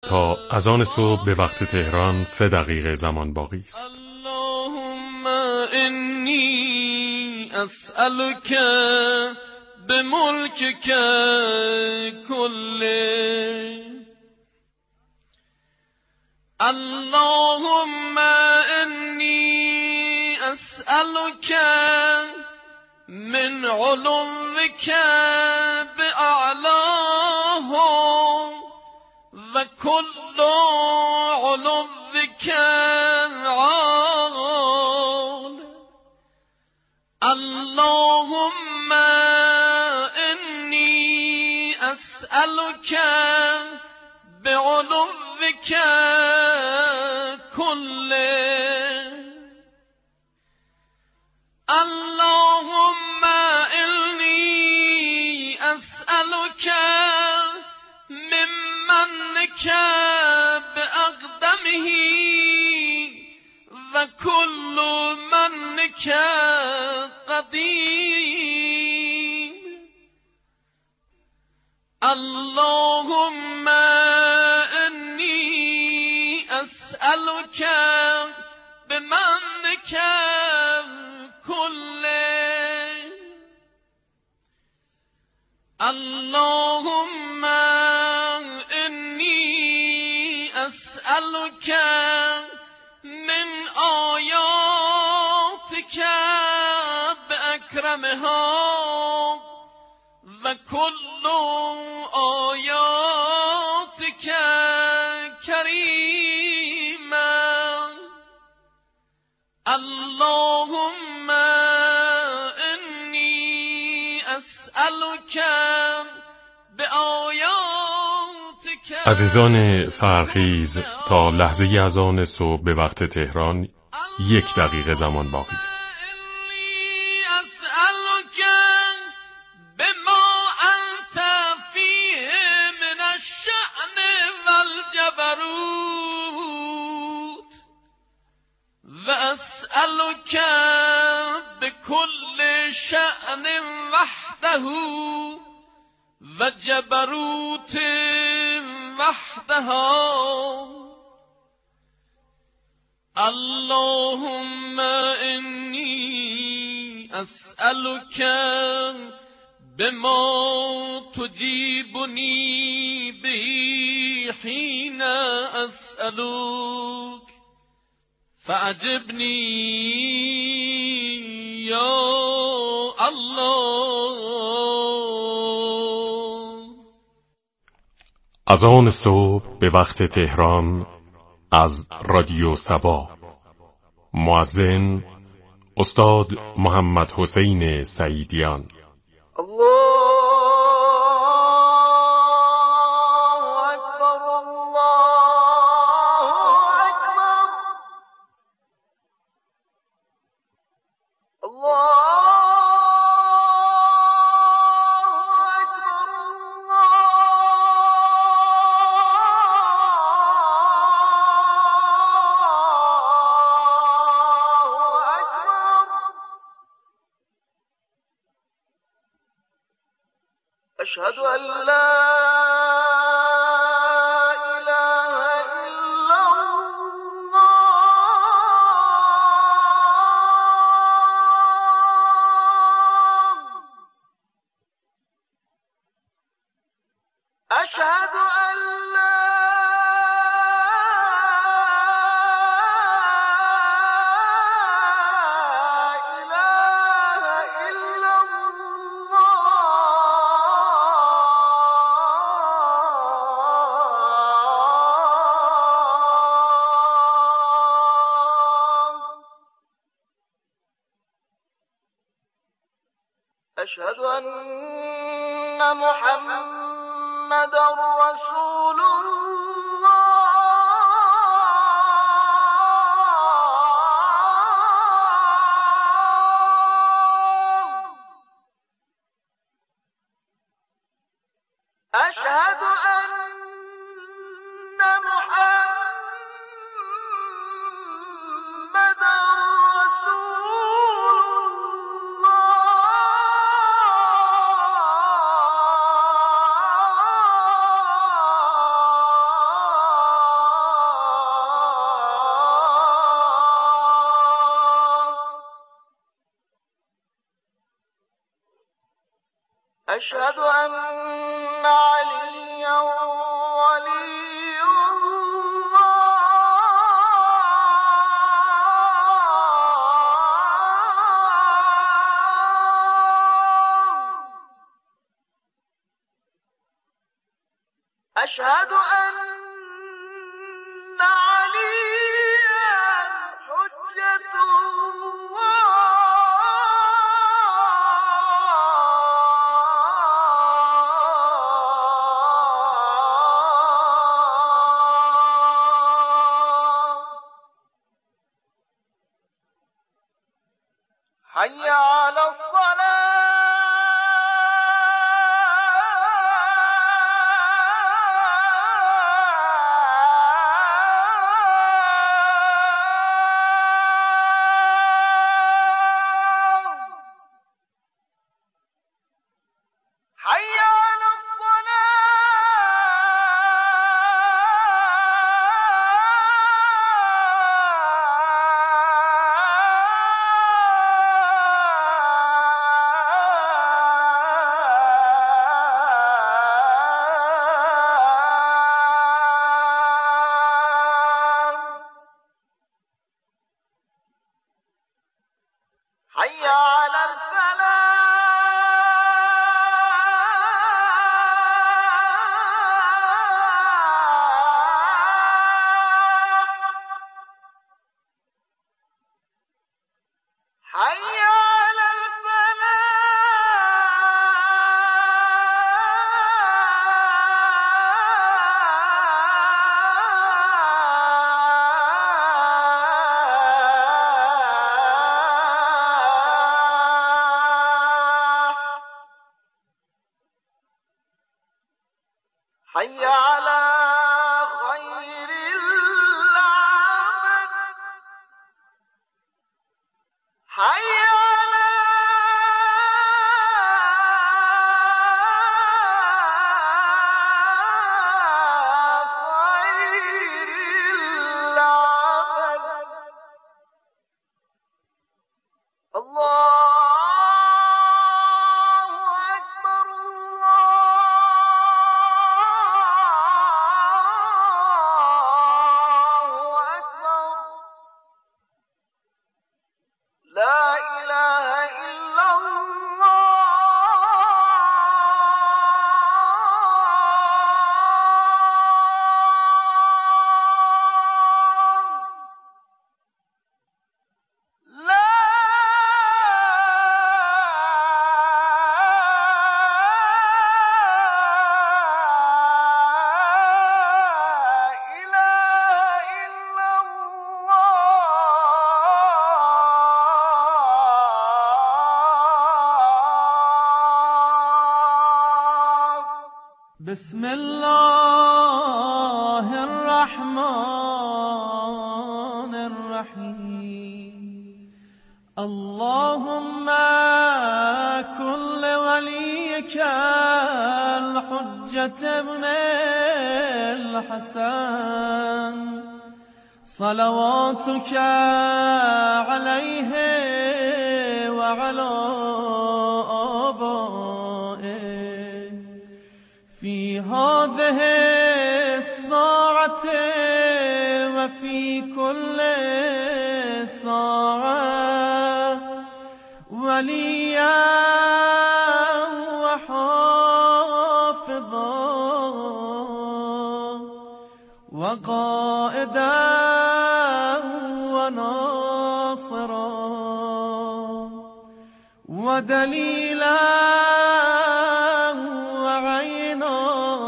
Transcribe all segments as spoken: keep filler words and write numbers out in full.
تا اذان صبح به وقت تهران سه دقیقه زمان باقی است. اللهم انی اسألک بملکک کله. اللهم انی اسألک من علوک باعلاه و کل علوک عال. اللهم انی اسألک بعلوک کله. اللهم انی اسألک ممنک باقدمه و کل منک قدیم. اللهم انی اسألک بمنک کله. اللهم انی اسألک من آیاتک باکرمها و کل آیاتک کریما. اللهم انی اسألک بآیاتک. عزیزان سحرخیز، تا لحظه اذان صبح به وقت تهران یک دقیقه زمان باقی است. وأسألك بكل شأن وحده وجبروت وحدها. اللهم إني أسألك بما تجيبني به حين أسألك فأجبني يا الله. اذان صبح به وقت تهران از رادیو صبا. مؤذن استاد محمد حسین سعیدیان. أشهد أن لا إله إلا الله. أشهد أن لا أشهد أن محمد رسول الله. أشهد أن محمد رسول الله. أشهد أن عليا ولي الله أشهد أن عليا حجة الله حي على الصلاة حي على حي على الفلاح حي على حي على خير العمل حي على خير العمل الله لا إله إلا الله لا إله إلا بسم الله الرحمن الرحيم اللهم كن لوليك الحجة ابن الحسن صلواتك عليه وعلى آبائه في هذه الساعة وفي كل ساعة وليا وحافظا وقائدا وناصرا ودليلا وعينا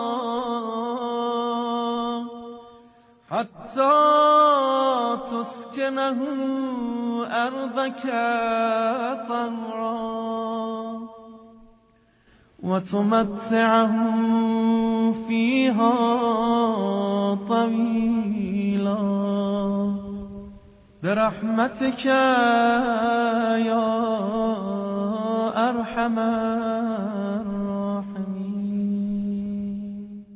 حتى تسكنه أرضك طمعا وتمتعهم فيها طويلا برحمتك يا أرحم الراحمين.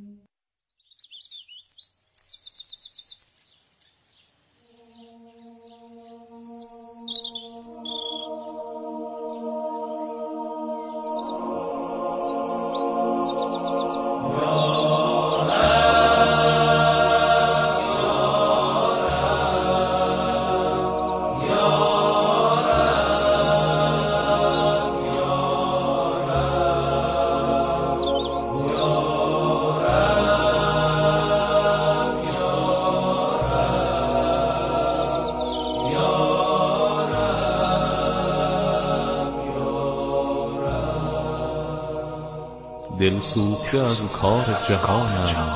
دل سوخته از کار جهانم.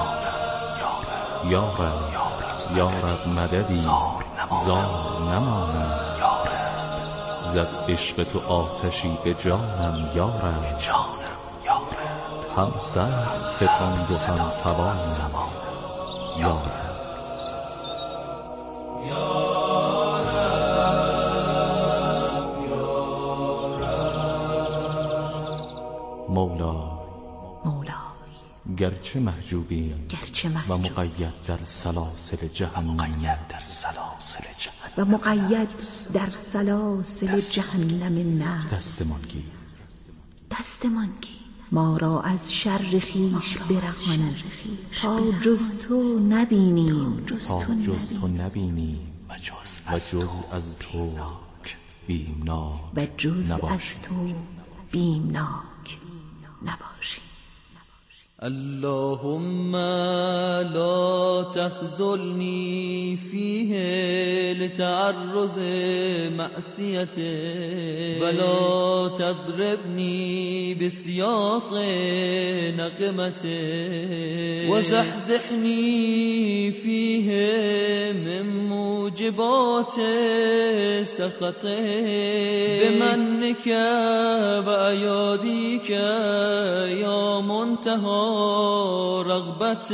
یارب یارب مددی زار نمانم. زد عشق تو آتشی به جانم یارب. هم سر ستاند و هم توانم یارب. مولا گرچه محجوبیم گرچه و محجوب مقید در سلاسل جهنم و مقید در سلاسل جهنم نفس، دستمان گیر دستمان گیر ما را از شر خویش برهان تا جز تو نبینیم تا جز تو نبینیم و جز از تو بیمناک و جز نباشیم. از تو بیمناک نباشیم. اللهم لا تخذلني فيه لتعرض معصيته ولا تضربني بسياط نقمته وزحزحني فيه من موجبات سخطه بمنك وأياديك يا منتهى رغبت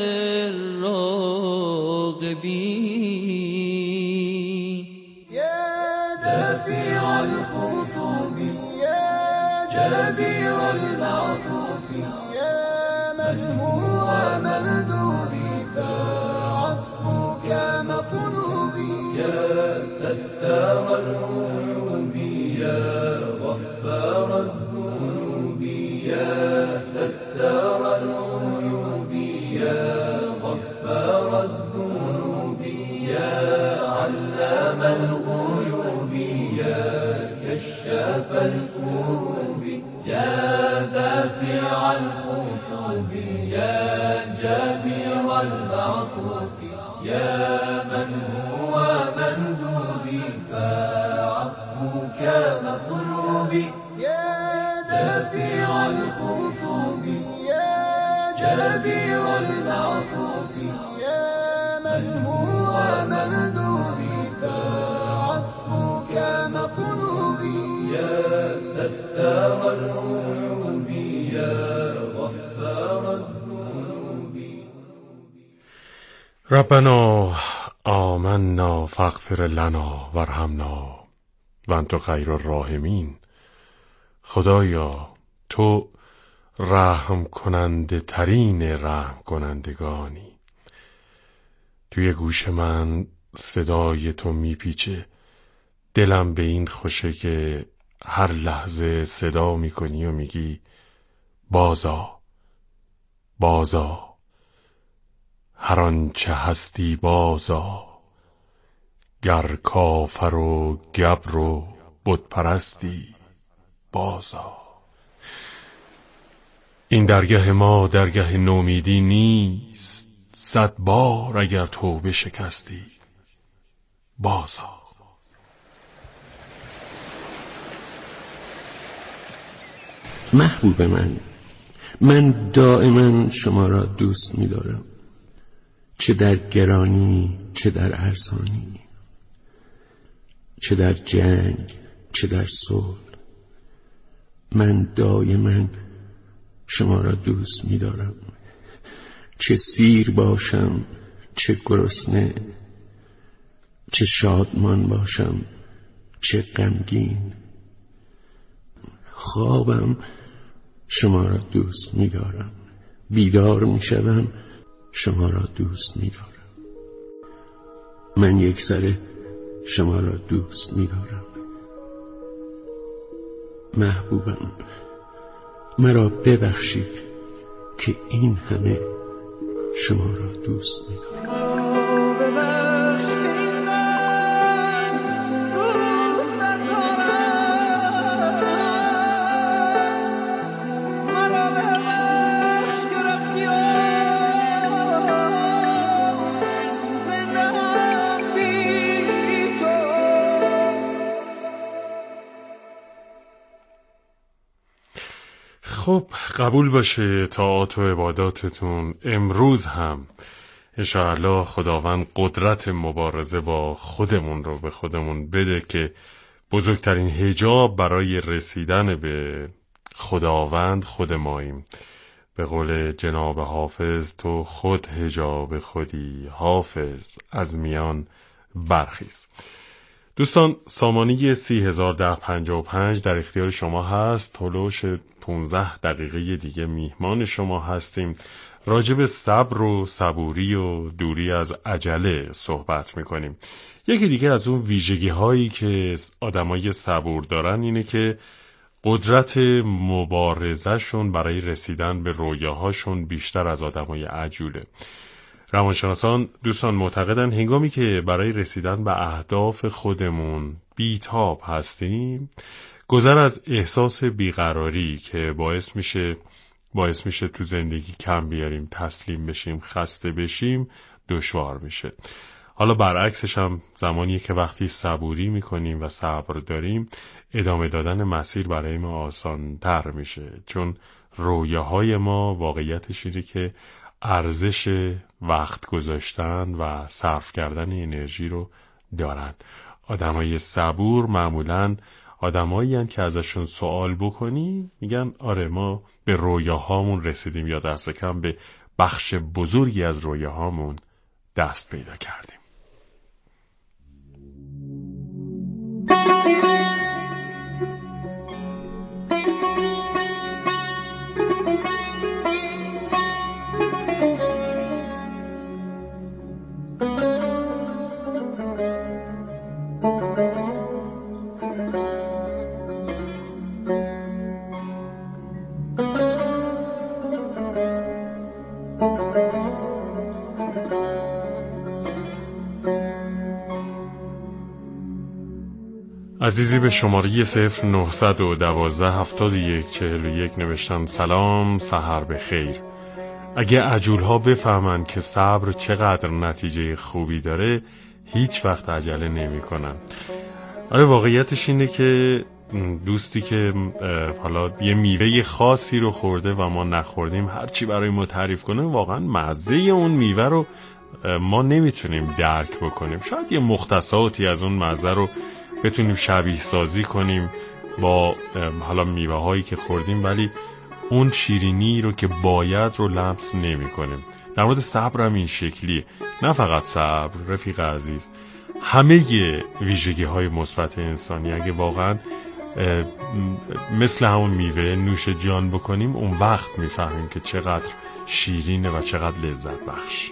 الراغبين. يا دافع الخطوب يا جبير المعطوف يا من هو مردودي فعفوك مطلوبي يا ستار العيوب يا غفار الذنوب يا ستار العيوب يا غفار الذنوب يا علام الغيوب يا كشاف الكروب يا دافع الخطوب يا جبير المعطوف يا من هو مندوبي فعفوك مطلوبي يا دافع الخطوب يا جبير المعطوف يا من هو مندوبي فعفوك مطلوبي يا ستار العيوب يا غفار الذنوب. ربنا آمنا فاغفر لنا وارحمنا وانت خیر الراحمین. خدایا تو رحم کننده ترین رحم کنندگانی. توی گوش من صدای تو میپیچه، دلم به این خوشه که هر لحظه صدا میکنی و میگی بازا بازا، هر آنچه هستی بازا، گر کافر و گبر و بت پرستی بازا. این درگه ما درگه نومیدی نیست، صد بار اگر توبه شکستی بازا. محبوب من، من دائما شما را دوست می دارم، چه در گرانی چه در ارزانی، چه در جنگ چه در صلح. من دائما شما را دوست می دارم، چه سیر باشم چه گرسنه، چه شادمان باشم چه غمگین. خوابم شما را دوست می دارم، بیدار می شدم شما را دوست می دارم. من یک سره شما را دوست می دارم. محبوبم، مرا ببخشید که این همه شما را دوست می دارم. خب قبول باشه طاعات و عباداتتون امروز هم انشاءالله خداوند قدرت مبارزه با خودمون رو به خودمون بده که بزرگترین حجاب برای رسیدن به خداوند خود ماییم. به قول جناب حافظ تو خود حجاب خودی، حافظ از میان برخیز. دوستان سامانه سی هزار ده پنجاه و پنج در اختیار شما هست. هلوش پونزده دقیقه دیگه میهمان شما هستیم. راجب صبر و صبوری و دوری از عجله صحبت میکنیم. یکی دیگه از اون ویژگی هایی که آدمای صبور دارن اینه که قدرت مبارزهشون برای رسیدن به رویاهاشون بیشتر از آدمای عجوله. روانشناسان دوستان معتقدن هنگامی که برای رسیدن به اهداف خودمون بی‌تاب هستیم، گذر از احساس بیقراری که باعث میشه باعث میشه تو زندگی کم بیاریم، تسلیم بشیم، خسته بشیم، دشوار میشه. حالا برعکسش هم زمانیه که وقتی صبوری میکنیم و صبر داریم، ادامه دادن مسیر برای ما آسان تر میشه، چون رویاهای ما واقعیتش اینه که ارزش وقت گذاشتن و صرف کردن انرژی رو دارن. آدمای صبور معمولاً آدمایی هستند که ازشون سوال بکنی میگن آره ما به رویاهامون رسیدیم یا دست کم به بخش بزرگی از رویاهامون دست پیدا کردیم. عزیزی به شماره صفر نهصد و دوازده هفتاد و یک چهل و یک نوشتن سلام، سحر بخیر. اگه عجولها بفهمن که صبر چقدر نتیجه خوبی داره هیچ وقت عجله نمی کنن. آره واقعیتش اینه که دوستی که حالا یه میوه خاصی رو خورده و ما نخوردیم هرچی برای ما تعریف کنه واقعا مزه اون میوه رو ما نمیتونیم درک بکنیم. شاید یه مختصاتی از اون مزه رو بتونیم شبیه سازی کنیم با حالا میوه هایی که خوردیم، ولی اون شیرینی رو که باید رو لمس نمی کنیم. در مورد صبر هم این شکلیه. نه فقط صبر رفیق عزیز، همه ویژگی های مثبت انسانی اگه واقعا مثل همون میوه نوش جان بکنیم اون وقت میفهمیم که چقدر شیرینه و چقدر لذت بخش.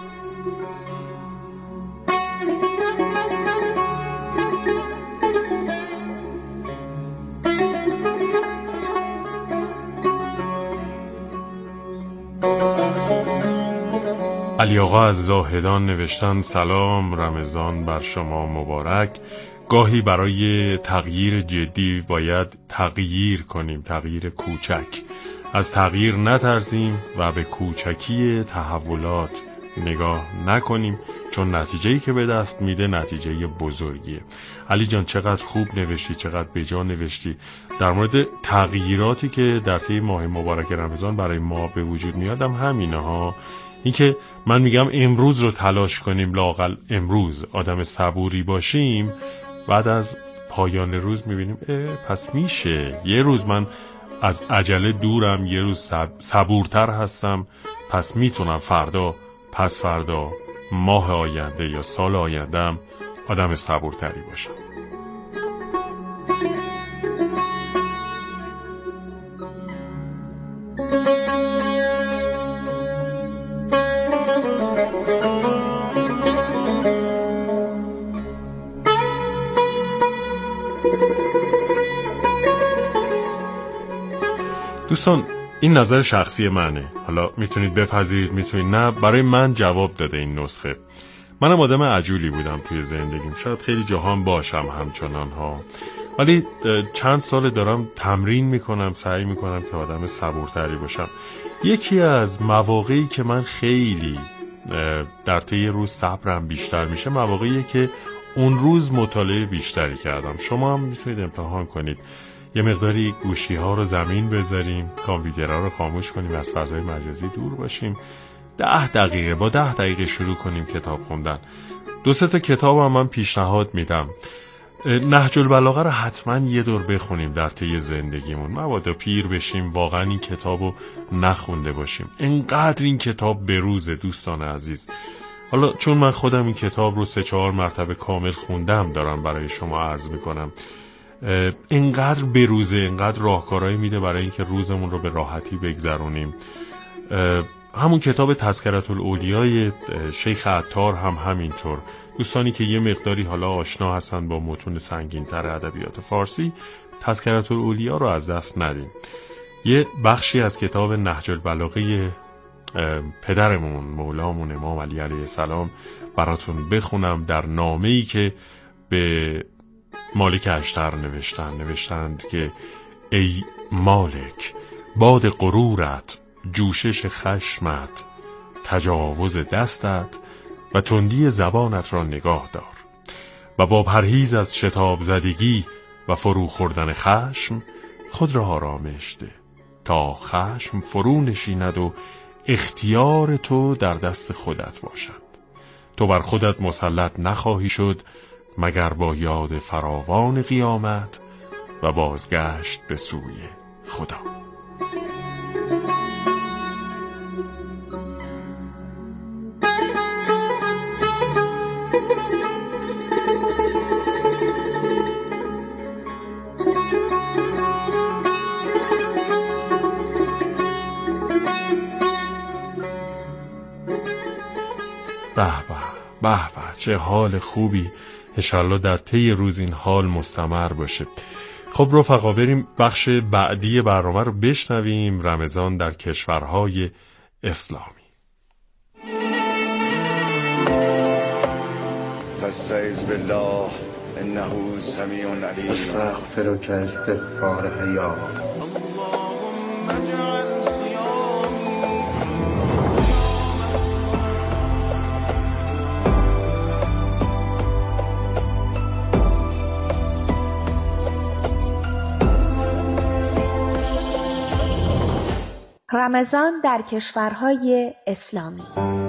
علی آقا از زاهدان نوشتن سلام، رمضان بر شما مبارک. گاهی برای تغییر جدی باید تغییر کنیم، تغییر کوچک. از تغییر نترسیم و به کوچکی تحولات نگاه نکنیم، چون نتیجه‌ای که به دست میده نتیجه بزرگیه. علی جان چقدر خوب نوشتی، چقدر بجا نوشتی در مورد تغییراتی که در طی ماه مبارک رمضان برای ما به وجود میادم. همینه ها، این که من میگم امروز رو تلاش کنیم، لااقل امروز آدم صبوری باشیم، بعد از پایان روز میبینیم پس میشه یه روز من از عجله دورم، یه روز صب... صبورتر هستم، پس میتونم فردا، پس فردا، ماه آینده یا سال آیندهم آدم صبورتری باشم. دوستان این نظر شخصی منه، حالا میتونید بپذیرید میتونید نه. برای من جواب داده این نسخه. منم آدم عجولی بودم توی زندگیم، شاید خیلی جاهان باشم همچنان ها، ولی چند سال دارم تمرین میکنم، سعی میکنم که آدم صبورتری باشم. یکی از مواقعی که من خیلی در طی روز صبرم بیشتر میشه مواقعیه که اون روز مطالعه بیشتری کردم. شما هم میتونید امتحان کنید. یه مقداری گوشی ها رو زمین بذاریم، کامپیوترها رو خاموش کنیم، از فضای مجازی دور باشیم، ده دقیقه با ده دقیقه شروع کنیم کتاب خوندن. دو سه تا کتاب هم من پیشنهاد میدم. نهج البلاغه رو حتما یه دور بخونیم در طی زندگیمون، مبادا پیر بشیم واقعا این کتاب رو نخونده باشیم. اینقدر این کتاب بروزه دوستان عزیز. حالا چون من خودم این کتاب رو سه چهار مرتبه کامل خوندم دارم برای شما عرض میکنم. اینقدر بروزه، اینقدر راهکارهایی میده برای اینکه روزمون رو به راحتی بگذرونیم. همون کتاب تذکرة الاولیای شیخ عطار هم همینطور. دوستانی که یه مقداری حالا آشنا هستن با متون سنگین‌تر ادبیات فارسی، تذکرة الاولیا رو از دست ندیم. یه بخشی از کتاب نهج البلاغه پدرمون مولامون امام علی علیه السلام براتون بخونم، در نامه‌ای که به مالک اشتر نوشتن نوشتند که ای مالک، باد غرورت، جوشش خشمت، تجاوز دستت و تندی زبانت را نگاه دار و با پرهیز از شتاب زدگی و فرو خوردن خشم خود را آرامش ده تا خشم فرو نشیند و اختیار تو در دست خودت باشد. تو بر خودت مسلط نخواهی شد مگر با یاد فراوان قیامت و بازگشت به سوی خدا. به به به به، چه حال خوبی. انشالله در طی روز این حال مستمر باشه. خب رفقا، بریم بخش بعدی برنامه رو بشنویم. رمضان در کشورهای اسلامی. فاستعذ بالله انه سمیع علیم. استغفرک استغفار حیا. رمضان در کشورهای اسلامی.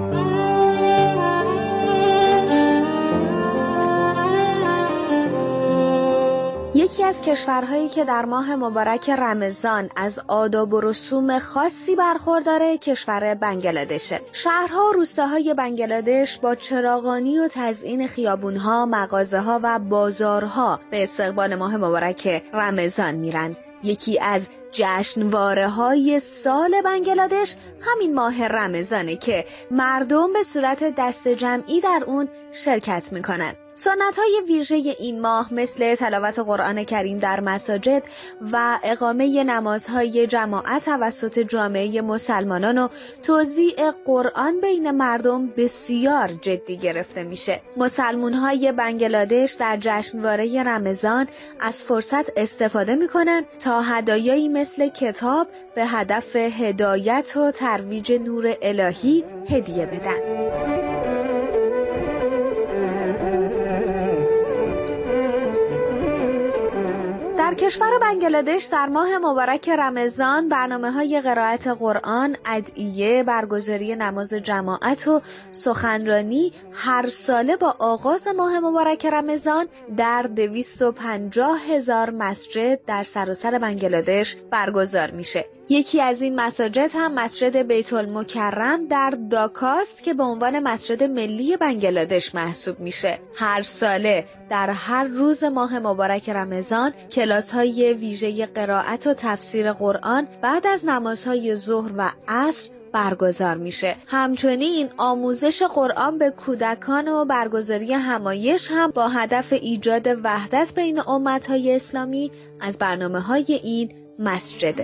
یکی از کشورهایی که در ماه مبارک رمضان از آداب و رسوم خاصی برخورداره کشور بنگلادشه. شهرها و روستاهای بنگلادش با چراغانی و تزیین خیابونها، مغازه‌ها و بازارها به استقبال ماه مبارک رمضان میرند. یکی از جشنواره‌های سال بنگلادش همین ماه رمضانه که مردم به صورت دست جمعی در اون شرکت میکنن. سنت‌های ویژه این ماه مثل تلاوت قرآن کریم در مساجد و اقامه نمازهای جماعت توسط جامعه مسلمانان و توزیع قرآن بین مردم بسیار جدی گرفته میشه. مسلمان‌های بنگلادش در جشنواره رمضان از فرصت استفاده میکنن تا هدایایی مثل کتاب به هدف هدایت و ترویج نور الهی هدیه بدن. در کشور بنگلادش در ماه مبارک رمضان برنامه‌های قرائت قرآن، ادعیه، برگزاری نماز جماعت و سخنرانی هر ساله با آغاز ماه مبارک رمضان در دویست و پنجاه هزار مسجد در سراسر بنگلادش برگزار میشه. یکی از این مساجد هم مسجد بیت المکرم در داکاست که به عنوان مسجد ملی بنگلادش محسوب میشه. هر ساله در هر روز ماه مبارک رمضان کلاس‌های ویژه قرائت و تفسیر قرآن بعد از نمازهای ظهر و عصر برگزار میشه. همچنین آموزش قرآن به کودکان و برگزاری همایش هم با هدف ایجاد وحدت بین امت‌های اسلامی از برنامه‌های این مسجده.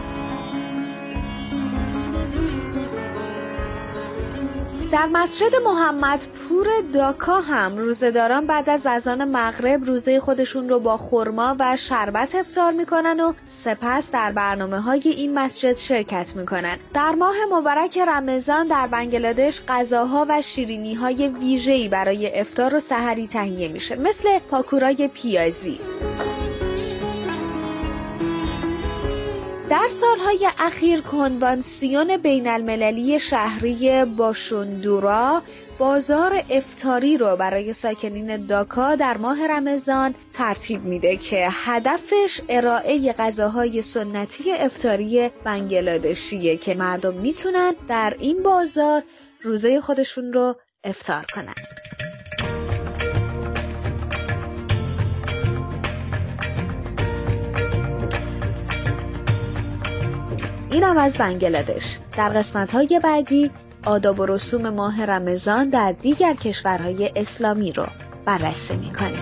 در مسجد محمدپور داکا هم روزه‌داران بعد از اذان مغرب روزه خودشون رو با خرما و شربت افطار میکنن و سپس در برنامه‌های این مسجد شرکت میکنن. در ماه مبارک رمضان در بنگلادش غذاها و شیرینی‌های ویژه‌ای برای افطار و سحری تهیه میشه، مثل پاکورای پیازی. در سالهای اخیر کنوانسیون بین المللی شهری باشوندورا بازار افطاری رو برای ساکنین داکا در ماه رمضان ترتیب میده که هدفش ارائه غذاهای سنتی افطاری بنگلادشیه که مردم میتونن در این بازار روزه خودشون رو افطار کنن. اینم از بنگلادش. در قسمت‌های بعدی آداب و رسوم ماه رمضان در دیگر کشورهای اسلامی رو بررسی می‌کنیم.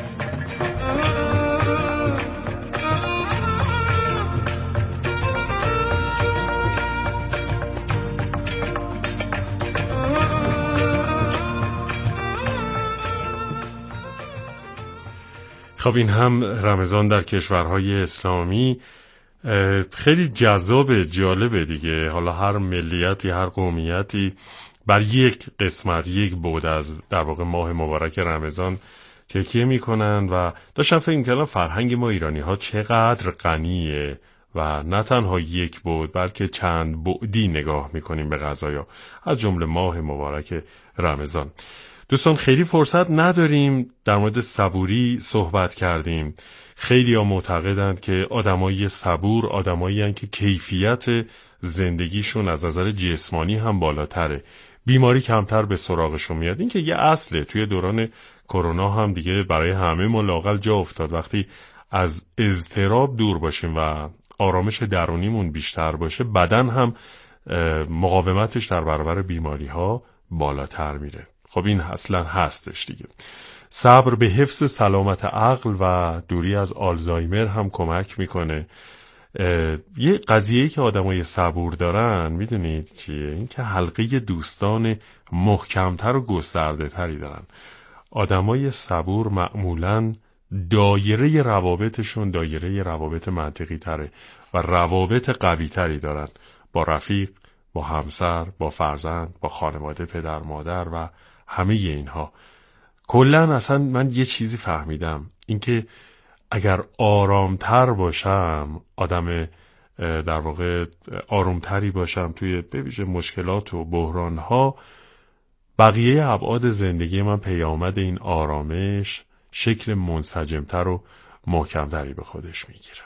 خب این هم رمضان در کشورهای اسلامی. خیلی جذاب، جالبه دیگه. حالا هر ملیتی، هر قومیتی بر یک قسمت، یک بعد از در واقع ماه مبارک رمضان تکیه میکنن و داشتم فکر میکردم فرهنگ ما ایرانی ها چقدر غنیه و نه تنها یک بعد بلکه چند بعدی نگاه میکنیم به غذایا، از جمله ماه مبارک رمضان. دوستان خیلی فرصت نداریم در مورد صبوری صحبت کردیم. خیلی ها معتقدند که آدمای صبور آدمایی هستند که کیفیت زندگیشون از نظر جسمانی هم بالاتره، بیماری کمتر به سراغشون میاد. این که یه اصله. توی دوران کرونا هم دیگه برای همه ما لااقل جا افتاد. وقتی از اضطراب دور باشیم و آرامش درونیمون بیشتر باشه، بدن هم مقاومتش در برابر بیماری ها بالاتر میره. خب این اصلا هستش دیگه. صبر به حفظ سلامت عقل و دوری از آلزایمر هم کمک میکنه. یه قضیه‌ای که آدمای صبور دارن میدونید چیه؟ این که حلقه دوستان محکمتر و گسترده تری دارن. آدمای صبور معمولاً دایره روابطشون دایره روابط منطقی تره و روابط قوی تری دارن با رفیق، با همسر، با فرزند، با خانواده، پدر، مادر و همه اینها. کلاً اصلا من یه چیزی فهمیدم، اینکه اگر آرامتر باشم، آدم در واقع آرومتری باشم توی بویژه مشکلات و بحرانها، بقیه ابعاد زندگی من پیامد این آرامش شکل منسجمتر و محکمتری به خودش میگیره.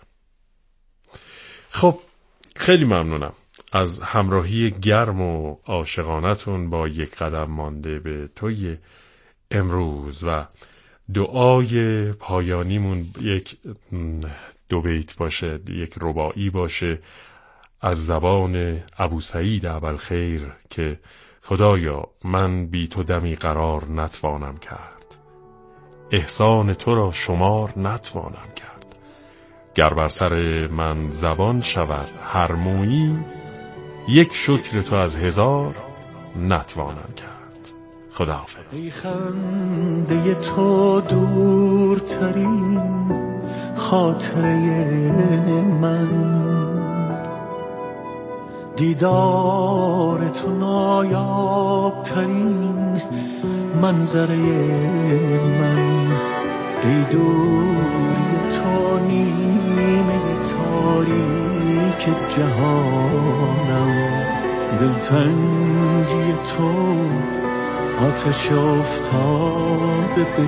خب خیلی ممنونم از همراهی گرم و عاشقانتون با یک قدم مانده به توی امروز و دعای پایانیمون یک دو بیت باشه، یک رباعی باشه از زبان ابو سعید ابوالخیر که خدایا من بی تو دمی قرار نتوانم کرد، احسان تو را شمار نتوانم کرد، گر بر سر من زبان شود هر مویی، یک شکر تو از هزار نتوانم کرد. خداحافظ. ای خنده تو دورترین خاطره من، دیدار تو نایابترین منظره من، ای دوری تو نیمه تاریک جهانم، دلتنگی تو آتش افتاده به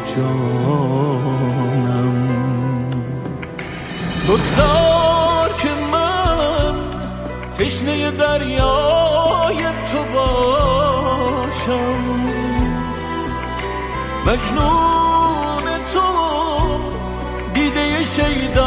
جانم. بگذار که من تشنه دریای تو باشم، مجنون تو دیده شیدا